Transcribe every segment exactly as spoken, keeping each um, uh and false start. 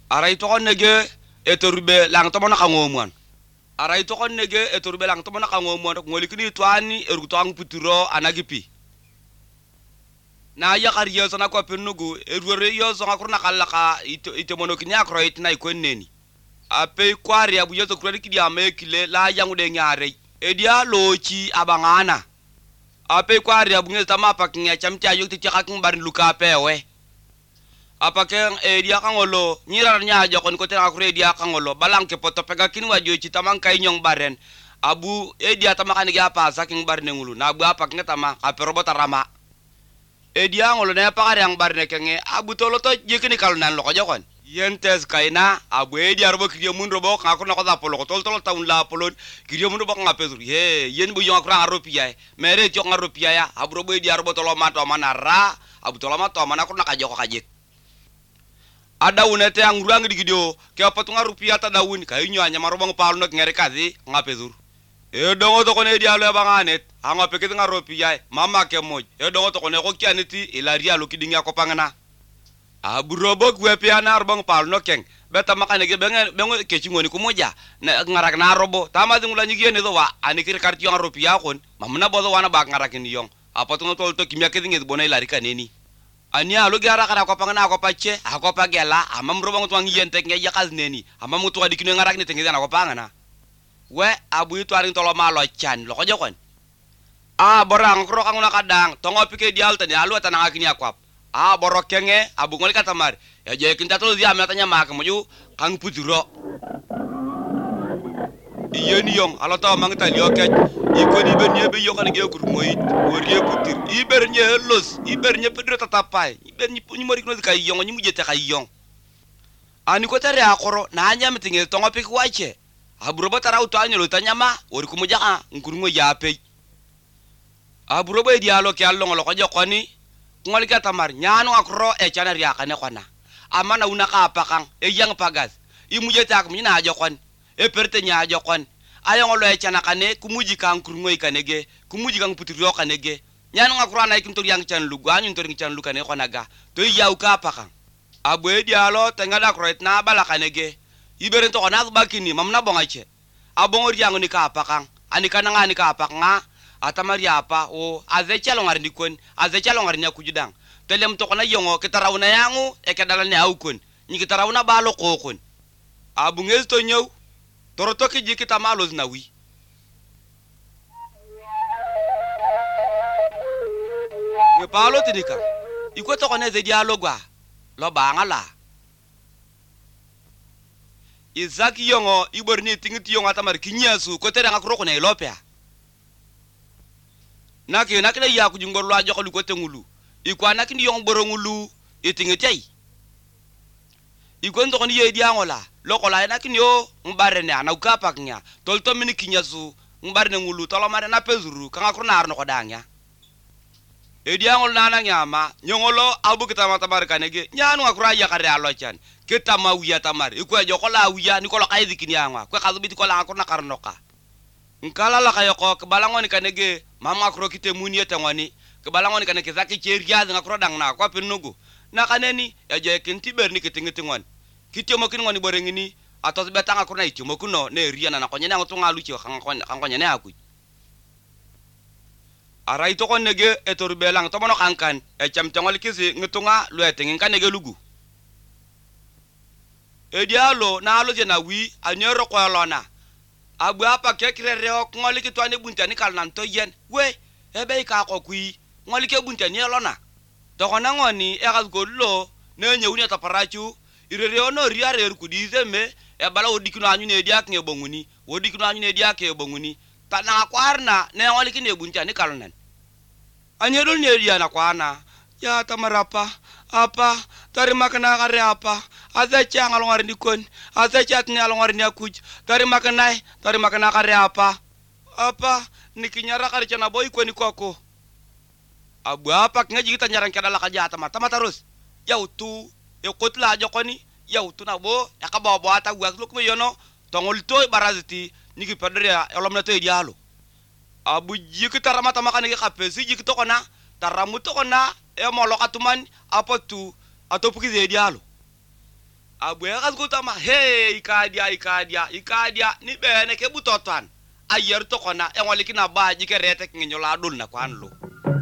aray to kon nege etorbe lang to mona kangomuan aray to kon nege etorbe lang to mona kangomuan ngoli kini twani erguto ang puturo anagipi na ya kariyo sana ko penugu erure yo so ngakurna kallaka ito ito mono kinya kroit na ikonneni ape kwari abu yo to kurani kidi amekile la yangu de nyare edia lochi abangana ape kwari abu ngel tama pakinya chamcha yo ti chakaking barin luka pewe apakeng edia kangolo nyirar nya jokon ko tena akure edia kangolo balang ke poto pegakin wajo ci tamang kay nyong baren abu edia tama kanigi apa saking barne ngulu na abu apak ngetama ape robota rama edia ngolo ne pakare yang barne kenge abu tolo to jekini kalunan lo ko jokon yentes kaina abu edia robo kidio mun robo ngako na ko da polo ko tol tol taun la polon kidio mun robo ngapezur he yen bu yong akra rupiah mere jok ngarupiah ya abu robo edia robo tolo mato manara abu tolo mato manako na kajoko kajek ada unete ang urang di gidio ke patunga rupiah ta daun kay nyo anya marobang palu nak ngere kazi ngapezur e dongo to kone dia lo banganet anga pekit nga rupiah mama ke moj e dongo to kone ko kianiti ilaria lo kidinga ko pangana aburobo gwe piana arbang palu no keng beta makane ge bengen bengo ke chingoni ko moja na ngarak na robo tama dingula nyigi ne do wa ani kir karti yang rupiah kon mamna bodo wana bak ngarakin yong apa tungo tol to kimya ke dingi bonai lari kaneni ani alu gara kara ko pangana ko pacce ako pagela amam robang tuang yentek nge yakal neni amam tuwa dikino ngarak ni tengi na ko pangana we abu itu aring tolo malo chan lo ko jokon a borang kro kanguna kadang tongo pike dial tani alu tanang akini akwap a borok kenge abu ngoli katamar ya je kinta tolo dia matanya mak moju kang puturo iyeni yong ala taw mangta lioke ikoni benye be yokane ge kur moyit worie putir ibernye los ibernye pedro tatapai ibernye punyi mori kuno kay yong nyi mujete kay yong ani ko tare akoro na anya mitinge tongo pik wache aburoba tarau to anyo tanyama wori ku mujaka nkur ngo yape aburoba dialo ke allo ngolo ko jokoni ngol ka tamar nyano akro e chana ria kane kona amana unaka apakang e yang pagas imujete ak mina jokon e perte nya jokon ayong lo e chana kane kumuji kan kurngoi kanege kumuji kan putiro kanege nyano ngakura na ikin to yang chan lugu anyu to ring chan lu kane konaga to yaw ka pakan abwe dialo tengada kroit na bala kanege iberen to ona bakini mamna bongache abongor yang ni ka pakan ani kana ngani ka pakanga atamari apa o azecha lo ngarni kon azecha lo ngarni akujudang telem to kona yongo kitarawna yangu e kedalane aukon ni kitarawna balo kokon abungel to nyaw toroto ki jikita malos nawi ye palo tinika iko to kone ze dialogue lo bangala izaki yongo iborni tingiti yongo atamar kinyasu ko tere ngakro ko ne lopea naki nakina ya ku jingor lo ajo ko ko tengulu iko nakini yongo borongulu itingitei iko ndo koni ye diangola lokola nakini yo mbarene ana ukapaknya tolto mini kinyasu mbarene ngulu tolo mare na pezuru kanga kurna arno ko dangya e diangol nana nyama nyongolo abu kita mata barkanege nyanu akura ya kare alochan kita mawiya tamar iko ajo kola wiya ni kola kaydi kinyanga ko kazu biti kola akurna karnoka nkala la kayoko kebalangoni kanege mama akro kite muniye tangwani kebalangoni kanege zaki cheria ngakro dangna ko pinugo na kaneni ya je kinti berni kitingitingon kitio mokin ngoni borengini atos betanga kurna itu mokuno ne riana na konyana ngotunga luchi kangkonya kangkonya ne aku arai to kon nege etor belang to mono kankan e chamtangol kisi ngitunga lu etengin kanege lugu e dialo na alo je na wi anyero ko lona abu apa ke kirere ok ngoli ki twane buntani kalnan to yen we ebe ka ko kui ngoli ke buntani lona to kona ngoni e gas gollo ne nyewuni ta parachu irere ono riare ku dizeme e bala odikino anyu ne diak nge bonguni odikino anyu ne diak e bonguni tana kwarna ne ngoli ki ne buntani kalnan anyedol ne dia na kwana ya tamarapa apa tari makana kare apa azacha ngalongari dikon azacha tni alongari ni akuj tari makana tari makana kare apa apa nikinyara kare chana boy ko ni koko abu apa ngaji kita nyarang kada la kaja tama tama terus yautu e kotla jokoni yautu na bo ya ka bobo ata gwa lu ko yono tongol to baraziti niki padria elomna to dialo abu jikita ramata makane ke kapesi jikito kona taramuto kona e molo katuman apa tu atau puki ze dialo abwe kaskuta ma hey ikadia ikadia ikadia ni bene ke butotan ayer to kona engoli kina baji ke rete kinyola dul na kwanlo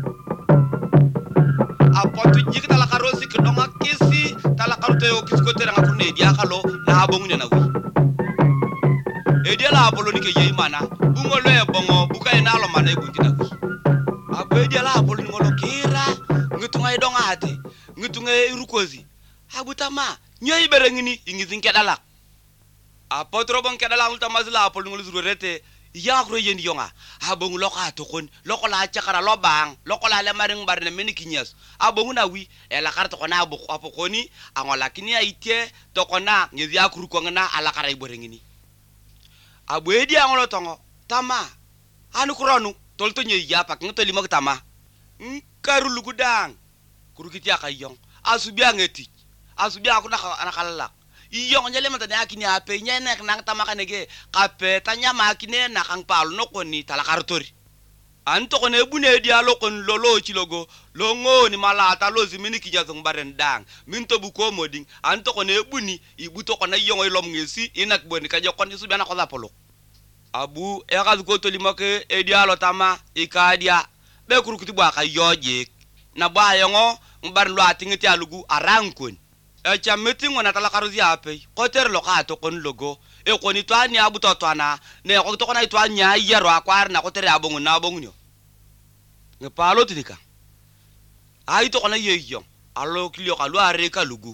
apotu jikita la karosi kidonga kisi tala karute yo kiskotere ngakune dia kalo na abongu na wi edia la apolo ni ke yimana bungolo e bongo buka enalo mana ibunti na wi abwe edia la apolo ni ngolo kira ngitunga idonga ate ngitunga irukozi abutama nyoy berengini ingizinke dalak apotro bon kedala ultama zila apolo ngolo zurete yakro yendi yonga abongu loka tokon lokola chakara lobang lokola le maring barne meni kinyas abongu na wi ela karto kona abu apokoni angola kini aite tokona ngezi akuru kongna ala kara iborengini abwedi angolo tongo tama anu kuronu tolto nyi yapa ngtoli mo tama nkaru lugudang kurukiti akayong asubi angeti asubi akuna anakalala iyong nyele mata akini ape nyene nang tamakanege kape tanya makine nakang palu nokoni talakartori anto kone bune dia lokon lolo chilogo longo ni malata lozi mini kijazong barendang minto buko moding anto kone buni ibuto kona iyong ilom ngesi inak boni kajo kon isubi ana kola polo abu e gazu ko to limake e dia lo tama ikadia be kurukuti bwa ka yoje na bwa yongo mbar lo atingiti alugu arankon e chameti ngona tala karuzi ape koter lo ka to kon logo e koni to ani abu to twana ne ko to kona to anya yero akwar na koter abongu na abongu nyo nge palo tinika ai to kona yeyo alo klio ka lo are ka lugu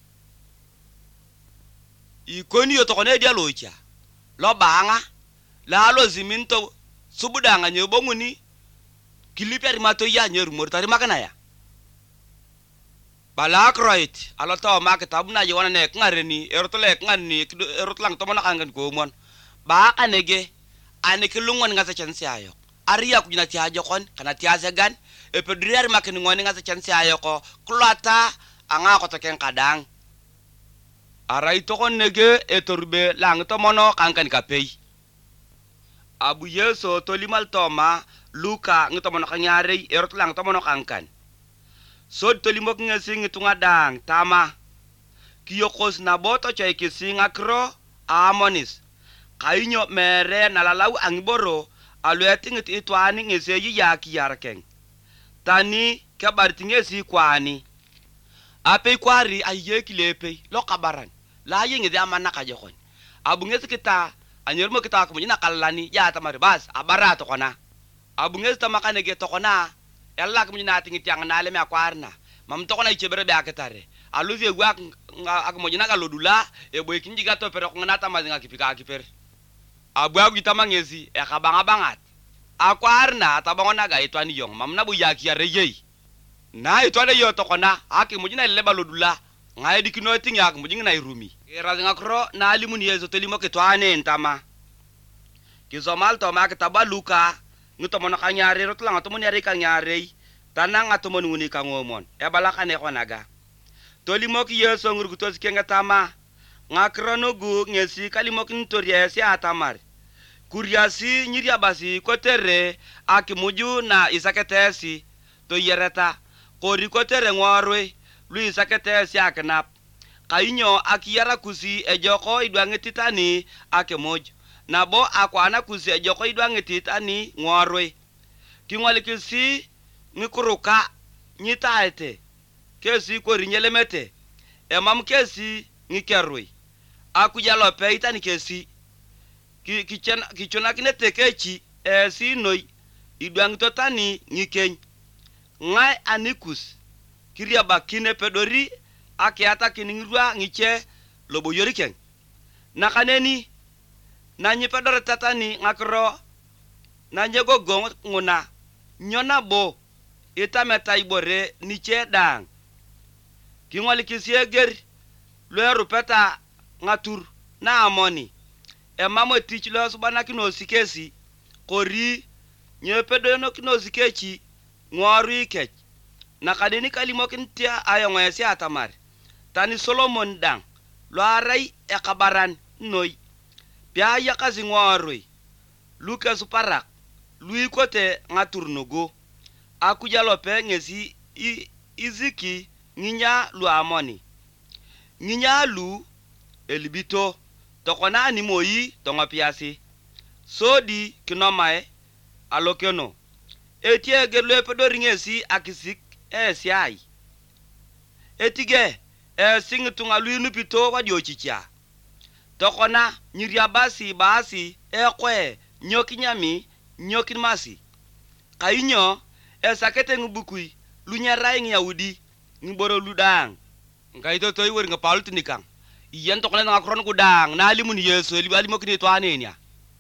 i koni yo to kona dia lo cha lo banga la lo ziminto subudanga nyebongu ni kiliperi mato ya nyeru mortari makana ya balak right alo to makata buna je wana ne ngareni erotole ngani erotlang to mona kangan ko mon ba kanege aneke lungon ngasa chance ayo ariya kujina ti hajo kon kana ti azegan e pedrier makeni ngoni ngasa chance ayo ko klata anga ko to ken kadang arai to kon nege e torbe lang to mono kankan kapei abu yeso to limal toma luka ngito mono kanyare erotlang to mono kankan so to limok ngesi ngitunga dang tama kiyokos na boto chay kisinga kro amonis kainyo mere nalalau angiboro alueti ngiti itwani ngese yi yaki yarakeng tani kabarti ngesi kwani ape kwari aye kilepe lokabaran la yenge de amana kajokon abu ngesi kita anyermo kita ko nyina kallani ya tamari bas abarato kona abu ngesi tamakane ge tokona yalla ko nyina tingi tiang na le me akwarna mam tokona ichebere be aketare aluzi egwa ak mo nyina kalodula e boy kinji gato pero ko ngana tamazinga kipika akiper abu agu tamangezi e kabanga bangat akwarna tabangona ga itwani yong mamna bu yaki ya reyei na itwade yo tokona aki mo nyina le balodula ngai dikino tingi ak mo nyina irumi erazinga kro na alimuni yezo telimo ketwane ntama kizomal to maketaba luka nguto mono kanyare rotlang to monyare kanyare tanang ato monuni kangomon e balakane konaga tolimo ki yeso ngurgutos kenga tama ngakrono gu ngesi kalimo kintoria si atamar kuriasi nyiria basi kotere akimuju na isaketesi to yereta kori kotere ngorwe lu isaketesi aknap kainyo akiyara kusi ejoko idwangetitani akemoju nabo akwana kusi ejoko idwangetitani ngorwe kingwalikisi ngikuruka nyitaete kesi kori nyelemete emam kesi ngikerwe akujalo peita ni kesi ki kichana kichona kinete kechi esi noi idwang totani ngikeny ngai anikus kiria bakine pedori akiata kiningirwa ngiche lobo yoriken nakaneni nanyi pedor tatani ngakro nanye gogo nguna nyona bo itameta ibore niche dang kingwali kisieger lweru peta ngatur na amoni e mamo tich lo subana kino sikesi kori nyepedo no kino sikechi ngwaru ikech nakadeni kalimo kintia ayo ngwesi atamari tani Solomon dang lo arai e kabaran noi pya yakazi ngwaru Luka suparak lui kote ngatur nogo akujalo pe ngesi i, iziki nginya lu amoni nginya lu elibito tokona ni moyi tonga piasi sodi kinomae alokeno etie gerle pedoringesi akisik esiai etige e singitunga luinu pito wadio chicha tokona nyiria basi basi ekwe nyokinyami nyokinmasi kainyo esakete ngubukui lunyarai ngyaudi ngiboro ludang ngaito toy wer ngapal tinikang iyan tokona ngakron kudang nalimun yeso eli mokini to anenia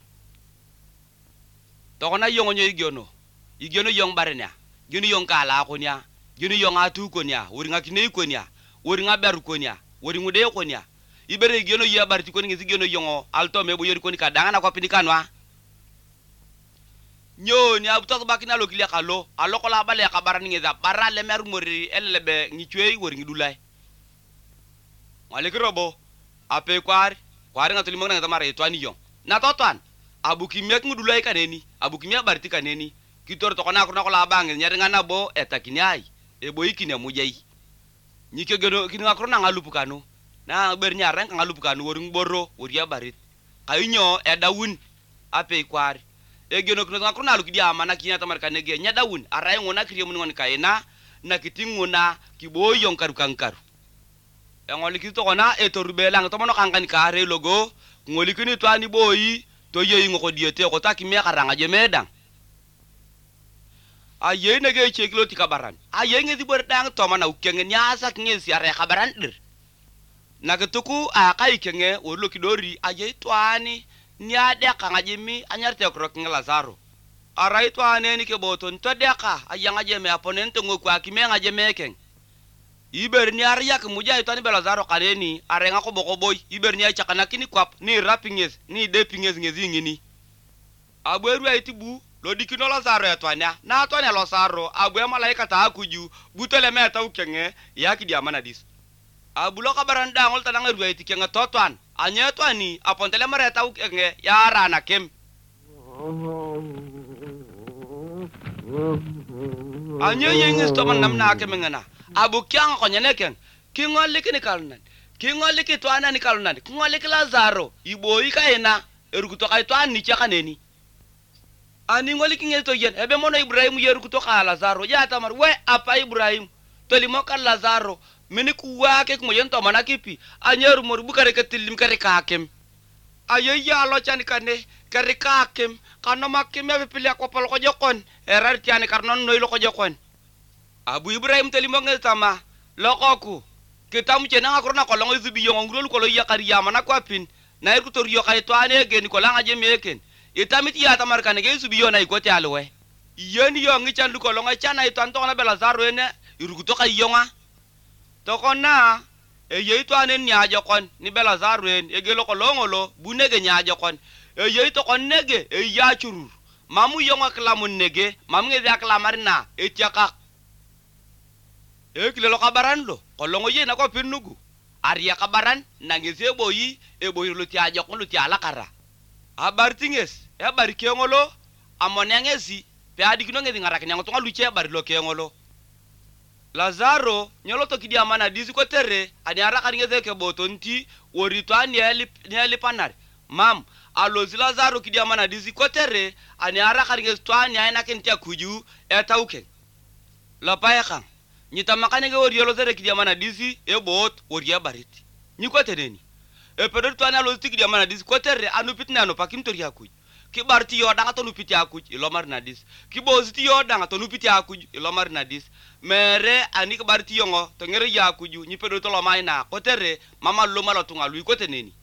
tokona yongo nyo igiono igiono yong barenya gini yong kala konya gini yong atu konya wer ngakine konya wer ngaber konya wer ngude konya ibere igiono ya barti koni ngi igiono yongo alto mebo yeri koni kadanga na ko pinikanwa nyo ni abuta bakina lokile kalo aloko la bale kabaran ngi za barale mer mori elebe ngi chwei wer ngi dulai wale kirobo ape kwar kwar ngatuli mangna tamare twani yong na totwan abuki mek ngi dulai kaneni abuki mek barti kaneni kitor to kona ko la bangi nyari ngana bo etakinyai e boyikine mujai nyike geno kinga krona ngalupu kanu na bernya reng ngalupu kanu woring borro woria barit kainyo edawun ape kwar e geno kinga krona lu kidia mana kinya tamar kanege nya dawun arai ngona kriye mun ngon kaina na kitinguna kiboyong karu kankaru e ngoli kito kona e torubelang to mono kankan kare logo ngoli kini twani boyi to yeyi ngoko diete ko takime karanga je medang aye nege cheklo tikabaran aye ngezi berdang to mana ukenge nyasa ngezi are kabaran dir nagetuku a kai kenge worlo kidori aye twani nya deka ngajimi anyarte krok ngelazaro arai twani ni ke boton to deka ayanga je me aponente ngoku akime ngaje meken iber ni ar yak muja twani belazaro kaneni are ngako boko boy iber ni chakana kini kwap ni rapinges ni depinges ngezi ngini abweru aitibu lo dikino Lazaro ya twania na twania Lazaro abwe malaika ta akuju butele meta ukenge yaki dia manadis abulo kabaranda ngol tananga ruwa itikenga totwan anye twani apontele mareta ukenge ya rana kem anye yengis to man namna kemengana abu kyang ko nyeneken kingol kini kalnan kingol ki twana ni kalnan kingol ki Lazaro iboyi kaina erukuto kay twani chakaneni ani ngoli kinge to yen ebe mono Ibrahim yeru kuto ka Lazaro ya tamar we apa Ibrahim to limo ka Lazaro mini kuwa ke mo yen to manakipi anyeru mor bukare ke tilim kare kakem ayya lo chani kane kare kakem kano makem be pili ko pal ko jokon erar tiani karnon noy lo ko jokon abu Ibrahim to limo nge tama lokoku kitamu chena akorna ko longo zubi yongo ngul ko lo yakari yamana ko apin na iru to riyo kay to ane geni ko langa je meken itamiti ya tamar kanege su biyo na ikote alwe yeni yo ngi chan luko longa chana itanto na Belazaro ene irukuto ka yonga to konna e yeito anen nyaajo kon ni Belazaro en e gelo ko longolo bunege nyaajo kon e yeito kon nege e ya churur mamu yonga klamun nege mamu nge ya klamarna e tiaka e kile lo kabaran lo ko longo ye na ko pinugu ariya kabaran nangeze boyi e boyi lo tiajo kon lo tiala kara abartinges e bari kengolo amonengezi pe adigino ngezi ngarake nyango tonga luche bari lo kengolo Lazaro nyolo to kidia mana dizi ko terre ani araka ngeze ke botonti worito ani eli eli panar mam alozi Lazaro kidia mana dizi ko terre ani araka ngeze to ani ayna kentia kuju e tauke la payaka nyita makane ge wori yolo tere kidia mana dizi e bot wori bariti nyiko teneni e pedo to ani alozi kidia mana dizi ko terre anu pitna no pakim tori akuj ki barti yo danga to nupiti akuj ilomar nadis ki boziti yo danga to nupiti akuj ilomar nadis mere ani ki barti yongo to ngere ya akuju nyi pedo to lo maina ko terre mama lo malo tunga lui ko teneni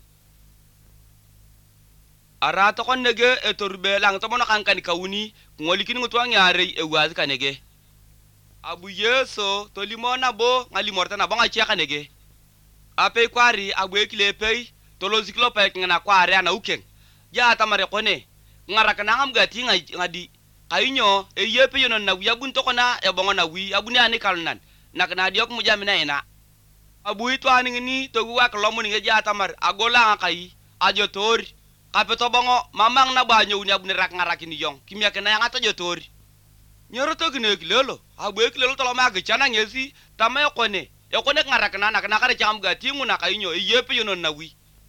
ara to kon nege e torbe lang to mono kankani kawuni ngoli kini ngutwa nyare e wazi kanege abu yeso to limona bo ngali morta na bonga chia kanege ape kwari abu ekile pei to lo ziklo pa ngana kwari ana ukeng ya tamare kone ngaraka nangam gati ngadi kainyo e yepe yonon na wiya bun to kona e bongo na wi abuni ani kalnan nakna diok mu jamina ina abu itu ani ni to wa klomo ni ja tamar agola ngakai ajo tori kape to bongo mamang na banyo ni abuni rak ngaraki ni yong kimya kena yang ato jo tori nyoro to gine kilelo abu ekilelo to lo magi chana ngezi tamayo kone e kone ngaraka na nakna kare cham gati mu na kainyo e yepe yonon na wi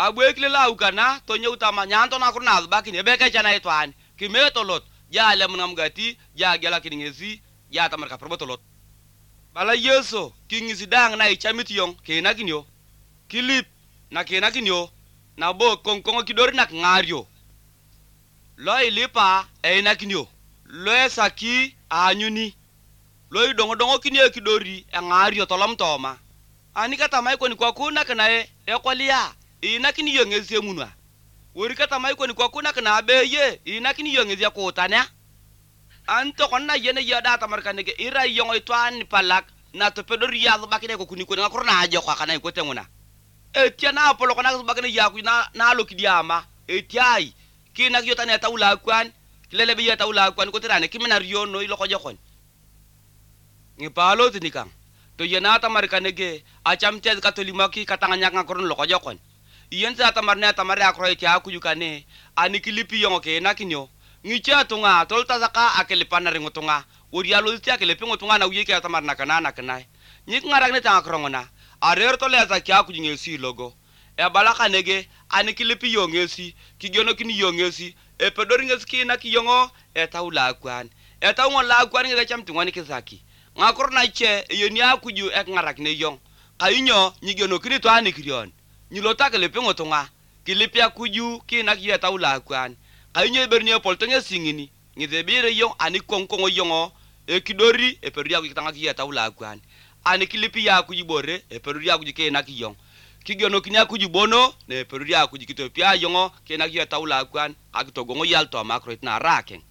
abwe kile la ukana to nyuta ma nyanto na kurna baki ne beke chana itwan ki metolot ja le mnam gati ja gela kingezi ja tamar ka probotolot bala yeso kingisi dang na ichamit yong ke naginyo kilip na ke naginyo na bo konkong kidori nak ngario lo ilipa e naginyo lo saki anyuni lo dongo dongo kinye kidori e ngario tolam toma ani kata mai ko ni kwa kuna kana e e kwalia inakini yongezi munwa wori kata mai ko ni kwa kuna kana beye inakini yongezi ko tanya anto konna yene yada tamar kanege ira yongo itwan palak na to pedori ya bakine ko kuni ko ngakor na ajo kwa kana ko tenguna etia na polo kana bakine ya ku na na lo kidiama etiai kina yotane taula kwan kilele be taula kwan ko tirane kimina riyo no ilo ko jokon ni palo tinikang to yena tamar kanege acham ted katolimaki katanganya ngakor lo ko jokon yen sa tamar na tamar akro etia ku yukane ani kilipi yongo ke nakinyo ngicha tunga tolta saka akelipan na ringotunga urialo tia kelepi ngotunga na uyeke atamar na kana na kana nyik ngarak ne tanga krongona arer to leza kya kujingesi logo e balaka nege ani kilipi yongesi kigyono kini yongesi e pedori ngesi kina kiyongo e taula kwan e taungo la kwan nge cham tungwani kisaki ngakor na che yoni akuju ek ngarak ne yong kayinyo nyigyono kini to ani kriyon nyilota kelepi ngotunga kilipi akuju kina kiya taula kwan kayinyo bernye poltonge singini ngidebire yong ani konkongo yongo e kidori e peruria ku kitanga kiya taula kwan ani kilipi ya kujibore e peruria ku jike na kiyong kigyono kinya kujibono ne peruria ku jikito pia yongo ke na kiya taula kwan akitogongo yalto makroit na raken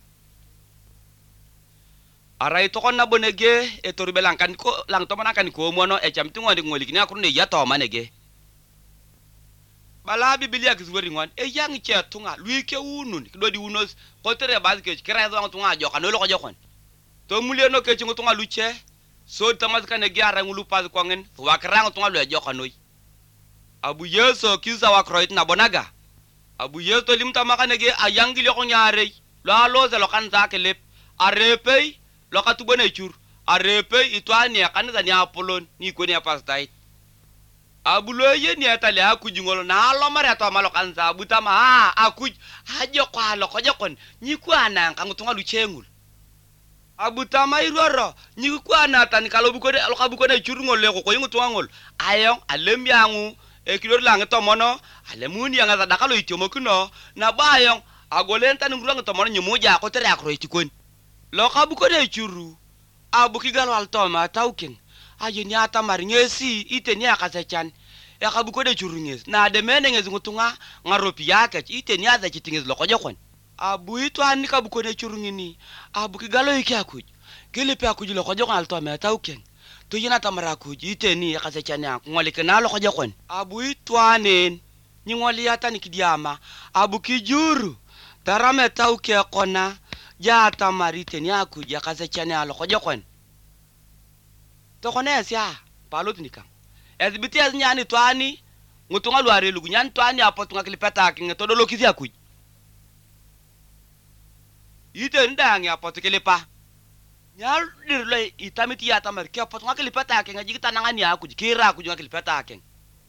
arai to konna bonege e torubelan kan ko lang to manakan ko mono e chamtingo ndi ngoli kinya kurne ya to manege bala biblia kizweri ngwan e yang che tunga luike unun kidodi unos ko tere bazke kira zo tunga jo kanolo ko jokon to mulye no ke chingo tunga luche so tamas kan e gyara ngulu pas ko ngen wa krang tunga lo jo kanoi abu yeso kiza wa kroit na bonaga abu yeso limta makane ge ayangi le ko nyaare lo alo ze lo kan za kelep arepe lo ka tubone chur arepe itwani kan za ni apolon ni ko ni pastai abulo ye ni atale akujingolo na lo mare to malo kan za butama ha akuj hajo kwa lo ko jokon ni kwana kan tunga luchengul abutama iroro ni kwana tan kalo buko de lo ka buko de chur ngol le ko ko yingu twangol ayon alem yangu e kilor lang to mono alemuni yanga za dakalo itiomo kuno na bayon agolen tan ngurang to mono nyumuja ko tere akro itikon lo ka buko de churu abuki galo alto ma tauken ayo ni ata maringesi ite ni akasechan e ka buko de churu nges na de menenge ngutunga ngaropi yake ite ni aza chitinges lo ko jokon abu itu ani ka buko de churu ngini abuki galo iki akuj kile pe akuj lo ko jokon alto ma tauken to yina tamara kuji iteni akasechani ngoli kenalo ko jokon abu itwanen ni ngoli ata ni kidiama abu kijuru tarame tauke kona ja tamari teni akuji akasechani alo ko jokon to kone sia palot nikam ezibiti aznyani twani ngutunga lware lugu nyan twani apo tunga kilipeta kinga to dolo kizi akuji ite ndangi apo tukilipa nyal dirle itamiti ya tamar ke pot ngakili pata ke ngaji kita nangani aku kira aku ngakili pata ke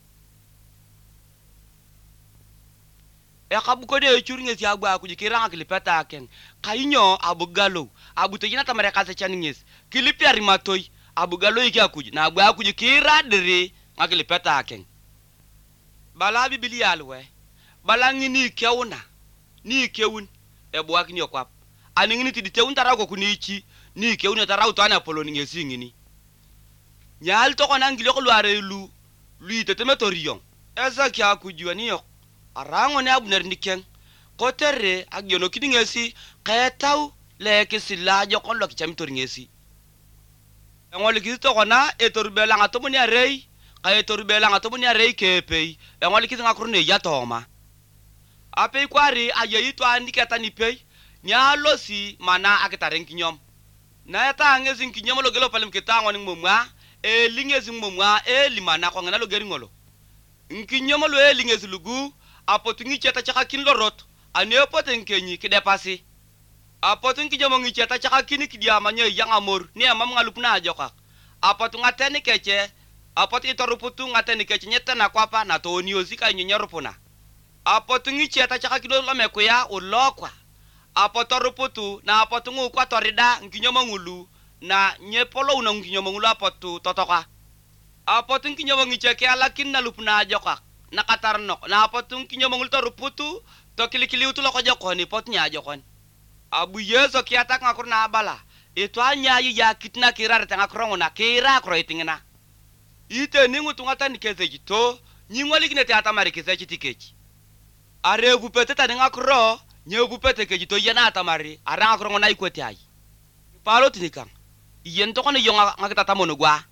e kabu ko de churinge si agba aku kira ngakili pata ke kayinyo abugalo abu to jina tamare ka se chaninges kilipi arimatoi abugalo iki aku na agba aku kira dire ngakili pata ke bala biblia alwe bala ngini keuna ni keun e bo akini okwap ani ngini ti teun tarago kunichi ni ke une tarau to ana poloni ngesingini nyal to kona ngile ko lware lu lu teteme toriyon eza kya kujua niyo arango ne abner niken ko terre agyono kidingesi qetau le kesila jo kon lo kicham torngesi ngol kisto kona e torbela ngato muni arei kay torbela ngato muni arei kepe ngol kisto ngakurne ya toma ape kwari ayeyi to andikata ni pei nyalo si mana akitaren kinyom na ta ngezi kinyom lo gelo palem kitango ni mumwa e lingezi mumwa e limana ko ngana lo geri ngolo nkinyom lo e lingezi lugu apotungi cheta chaka kin lorot ane poten kenyi kidepasi apotungi kinyom ngi cheta chaka kini kidiama nye yang amor ni amam ngalupna ajoka apotunga teni keche apot itoruputu ngateni keche nyeta na kwapa na to oniozi ka nyenyorupuna apotungi cheta chaka kilo lo mekuya ulokwa apotoruputu na apotungu kwa torida nkinyomo ngulu na nyepolo una nkinyomo ngulu apotu totoka apotung kinyomo ngicheke alakin na lupna joka na katarnok na apotung kinyomo ngulu toruputu to kilikili utulo ko jokoni potnya jokon abu yeso kiatak ngakur na bala itu anya ya kitna kirar tanga krongo na kira kroitingna ite ningu tungata nikeze jito nyingwali kinete atamari keze chitikechi are bupete ta nga kro nye bupete ke jito yana atamari ara krongo na ikwete ai palo tinikang yen to kono yonga ngakita tamono gwa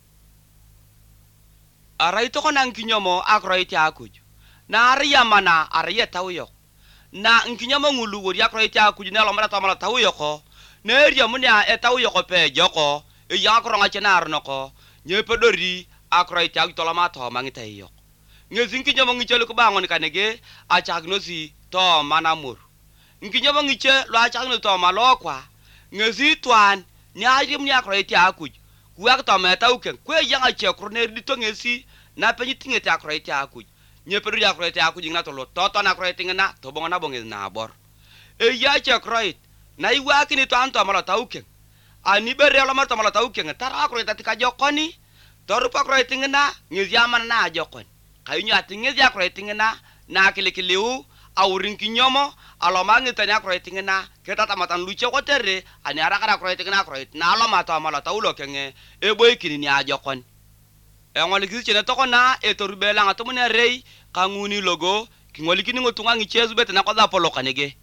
ara ito kono nkinyomo akroiti akuju na ari yamana ari yetawyo na nkinyomo ngulu wori akroiti akuju na lomara tamala tawyo ko neria munya etawyo ko pe joko e yakronga chenar noko nye pedori akroiti akuju tolama to mangita yo ngezinki nyomo ngichelu ko bangon kanege achagnosi to manamur nkinyomo ngiche lo achagno to malokwa ngezi twan nyaari munya akroiti akuju kuak to meta uken kwe yanga che kroner dito ngesi na penyi tingete akroiti akuju nye pedori akroiti akuju ngina to lo toto na akroiti ngina to bongona bongez na bor e ya che akroit na iwaki ni to anto mala tauken ani bere lo marto mala tauken tar akroiti tika jokoni torupa akroiti ngina ngezi amana na jokoni kayunya tingezi akroiti ngina na kilikiliu awurin kinyomo alomangi tanya akroiti ngina keta tamatan luche kotere ani arakara akroiti ngina akroiti na alomata mala taulo kenge e boy kini ni ajokoni e ngoli kisi chene toko na e torubela nga tumune rei kanguni logo kingoli kini ngotunga ngichezu bete na koza polo kanege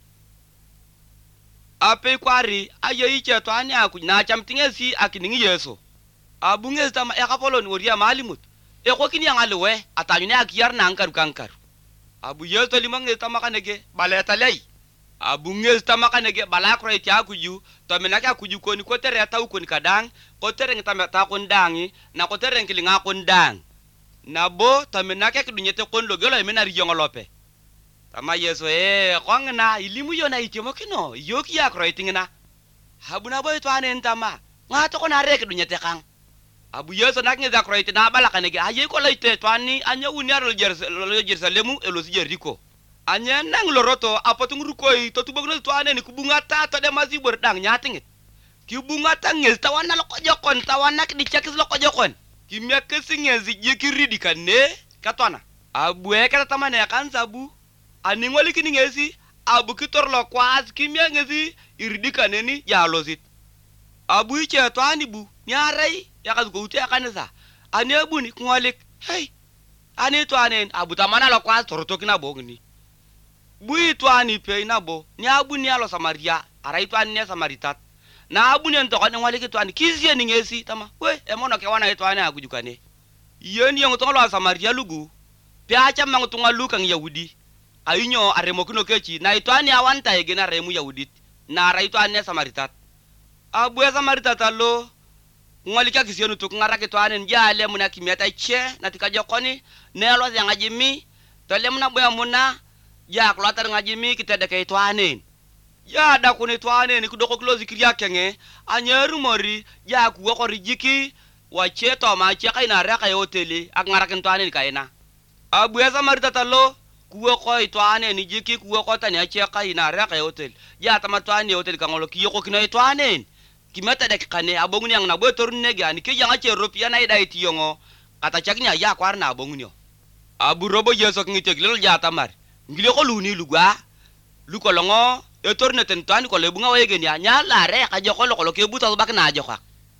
ape kwari aye iche to ani aku na chamtingezi akiningi yeso abungezi tama e kapolo ni woria malimut e ko kini ngalewe atanyune akiyar na ankaru kankaru abu yeso limange tama kanege baleta lei abungezi tama kanege balakro eti akuju to menake akuju koni ko tere ta ukoni kadang ko tere ngitama ta kondangi na ko tere ngilinga kondang na bo to menake kidunyete konlo gelo emena riyongolope tama yeso e kongna ilimu yona itimo kino yoki yakro itingina habuna boy to anen tama ngato ko na rek dunyete kang abu yeso naknge zakro itina bala kanege aye ko leite to ani anya uniaro Jerusalemu elo si Jericho anya nang loroto apotung rukoi to tubogno to ane ni kubunga ta to de mazibur dang nyatingit ki bunga tangel tawana lo ko jokon tawana ki dicakis lo ko jokon ki mekesingezi jekiri dikane katwana abu e kata tamane kan sabu ani ngoli kini ngezi abu kitor lo kwaz ki mengezi iridikane ni jalosit abu iche to ani bu nyarai yakas go uti akanesa ani abu ni ngolik hey ani to anen abu tamana lo kwaz torotokina bogni bui twani pe nabo ni abu ni alo Samaria arai twani ne Samaritat na abu ni ntoko ni wale ke twani kizie ni ngesi tama we emono ke wana twani akujukane yeni yong tolo Samaria lugu pe acha mangu tunga lukang Yahudi ayinyo aremokino kechi na itwani awanta egena remu Yahudit na arai twani ne Samaritat abu ya Samaritat allo ngolika kisienu tuk ngarake twani njale muna kimiata che na tikajokoni nelo yanga jimi tole muna boya muna ya klotar ngajimi kitede kay twanen ya da kuni twanen ku doko klozi kriya kenge anyeru mori ya ku ko rijiki wa cheto ma che kay na raka hoteli ak ngaraken twanen kayna abu ya Samarita talo ku ko twanen jiki ku ko tani che kay na raka hotel ya tama twanen hotel kangolo ki ko kino twanen kimeta de kane abonguni yang na bo torne ga ni ke yang che ropia na ida itiyongo kata chaknya ya kwarna abongunyo abu robo yeso ngite glelo ya tamar ngile ko luni lugwa luko longo e torne tentani ko lebunga wayegeni anya la re ka joko lo ko ke buta bak na joka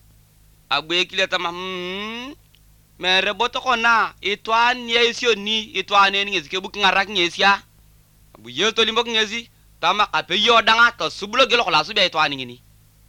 abu ekile tama hmm mere boto ko na itwan yesio ni itwan ni ngezi ke buk ngarak ngesia abu yeso limbok ngezi tama ka pe yo danga to subulo gelo ko la sube itwan ngini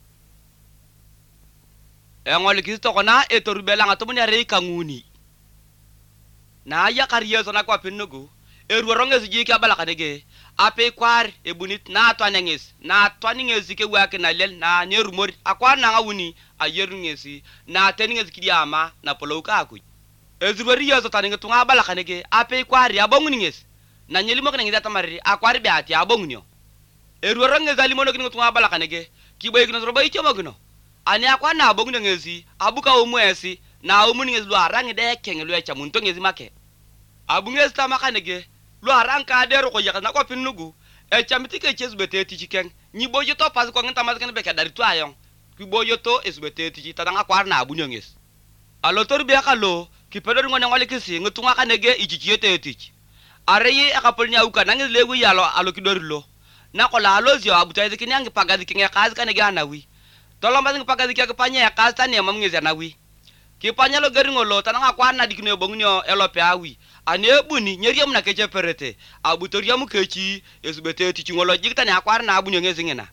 e ngol kisto ko na e torbela nga to mun re kanguni na ya kariyeso na kwa pennugo eru ronges jiki abala kadege ape kwar e bunit na to anenges na to anenges ke wake na lel na neru mori akwa na ngawuni ayeru ngesi na teninges kidiyama na poloka aku ezubari yaso taninge tunga abala kadege ape kwar ya bonguninges na nyelimo kenenge tamari akwar be ati abongunyo eru ronges alimono kingo tunga abala kadege kiboy kino roba ichomogno ani akwa na abongungesi abuka umwesi na umuninges lu arangi de kenge lu echa munto ngezi make abungesi tamakanege lu haran ka dero ko yakana ko pinnugu e chamiti ke chesbete ti chiken ni bojo to pas ko ngenta mas ken be ka dari tu ayon ki bojo to esbete ti tadanga kwar na abu nyongis alo tor be kalo ki pedor ngone ngole kisi ngutunga kanege ichichiete ti areye akapolnya uka nangi legu yalo alo kidorilo na ko la alo zio abu tayi kinyangi pagazi kinga kazi kanege anawi tolomba ngi pagazi kya kpanya kazi tani mam ngezi anawi ki panya lo gari ngolo tananga kwa na dikne bongnyo elope awi ane buni nyeriam na keche perete abu toriamu kechi esbete ti ngolo jikta ni akwar na abu nyongezi ngena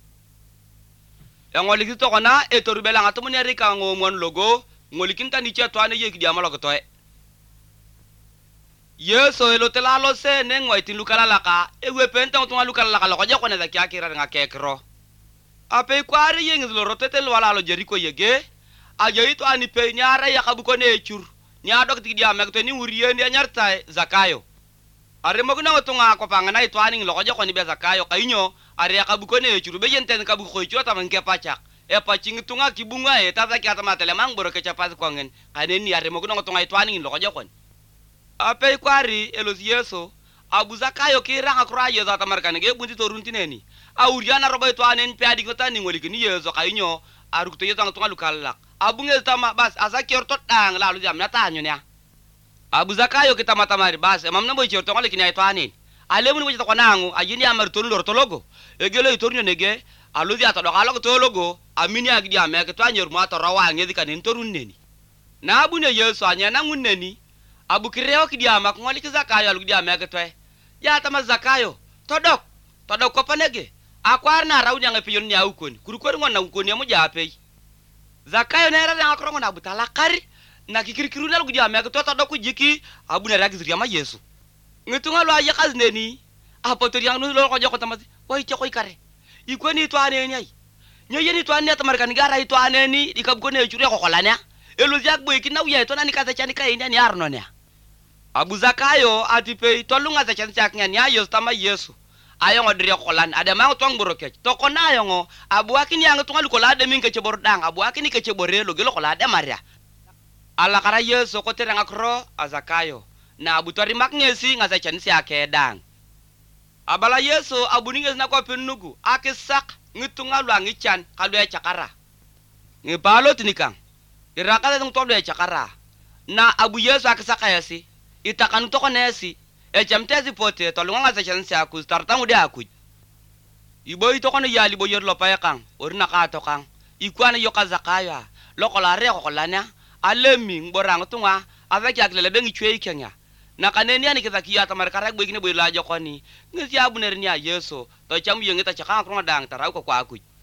ngoli ki to kona e torbela ngatumu ne rika ngomon logo ngoli kinta ni che to ane ye ki diamalo ko toy yeso elo telalo se ne ngoiti lukala laka ewe penta to lukala laka lo je kone za kya kira nga kekro ape kwari yengi lo rotete lo wala lo jeriko yege aje ito ani pe nyara ya kabuko ne chur nya dok ti dia mek to ni wuriye ni nyarta zakayo are mo kuna otunga ko pangana ito ani lo je kone be zakayo kainyo are ya kabuko ne chur be jenten kabuko ko chota man ke pachak e paching tunga kibunga e tata kya tamatele mang boro ke chapas kongen kaneni are mo kuna otunga ito ani lo je kone ape kwari elos yeso abu zakayo kira akra yeso atamarkane ge bunti to runtineni awuriana robo to anen piadi ko tani ngoli kini yeso kainyo arukto yeso ngatunga lukalla abu ngel tama bas asaki orto dang lalu jam natanyo nya abu zakayo kita matamari bas emam nambo chorto ngoli kini to anen alemu ni ko nangu ajini amar to lor to logo egelo itornyo nege aludi ato do kalo to logo amini agdi ameke to anyor mo to rawa ngedi kanin to runneni na abu ne yeso anya nangunneni abu kireo kidiama ngoli ki zakayo alu kidiama aketwe ya tama zakayo todok todok ko panege akwar na rawnya ngapiyon nya ukoni kurukor ngona ukoni amu jape zakayo na rada akro ngona butala kari na kikirikiru na alu kidiama aketwe todok ku jiki abu na ragi zuriya ma yesu ngitunga lo aja kazneni apo to yang no lo ko joko tamati woi choko ikare ikoni to aneni ai nyoyeni to aneni tamarkan gara ito aneni dikabgo ne chure ko kolanya elo jak boy kinaw ye to nani kata chani kai ni arno ne abu zakayo atipe tolunga za chani chak nyani ayo tama yesu ayo ngodri kolan ada mang tong boroke to kona ayo ngo abu akini yang tunga ko lade min ke cebor dang abu akini ke ceborelo gelo ko lade maria ala kara yesu ko teranga kro azakayo na abu tori makngesi ngaza chani si akedang abala yesu abu ninges na ko penugu akisak ngitunga lwangi chan kalwe chakara ngipalo tinikang irakala tung todo e chakara na abu yesu akisaka yasi itakanu toko nesi e chamtezi pote to lunga za chansi aku startangu de aku ibo itoko ne yali bo yer lo paekang orina ka to kang ikwana yoka zakaya lokola re ko lana alemi ngborang tunga aveki aklele bengi chwe ikenya na kaneni ani kizakia tamar karak bo ikine bo ilajo koni ngisi abu nernia yesu to chamu yengeta chakang krona dang tarau ko kwa aku